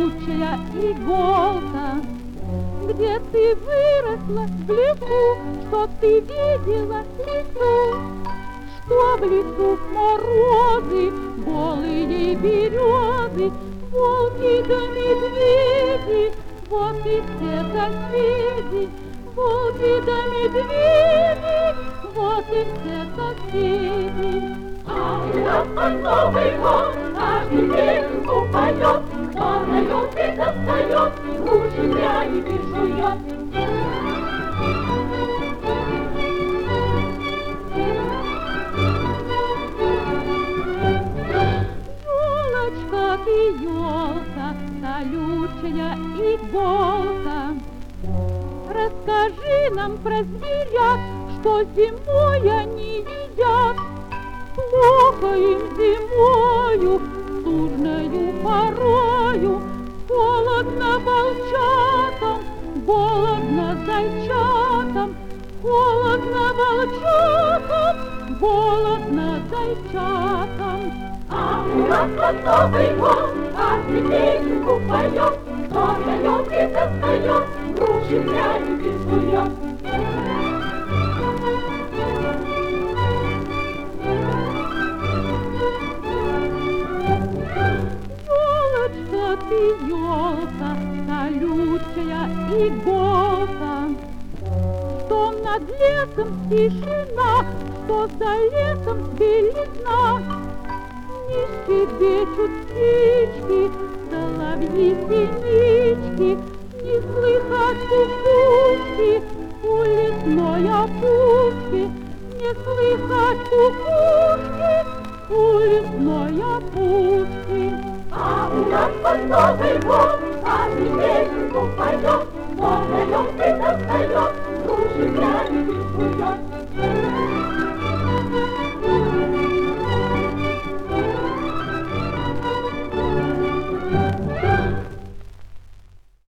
колючая иголка. Где ты выросла в лесу, что ты видела в лесу? Что в лесу морозы, голые березы, волки да медведи, вот и все соседи. Волки да медведи, вот и все соседи. А у нас под Новый год каждый песенку поет, кто нает и достает, лучше пряники жует. Елочка ты, елка, колючая иголка, расскажи нам про зверят, что зимой они едят. Плохо им зимою, стужною порою, холодно волчатам, голодно зайчатам, холодно волчатам, голодно зайчатам. А у нас под Новый год каждый песенку поет, кто нает и достает, лучше пряники жует. Елочка ты, елка, колючая иголка, что над лесом тишина, что за лесом белизна. Не щебечут птички, соловьи-синички, не слыхать кукушки у лесной опушки, не слыхать кукушки у лесной опушки. А у нас под Новый год каждый песенку поет, кто нает и достает, лучше пряники жует.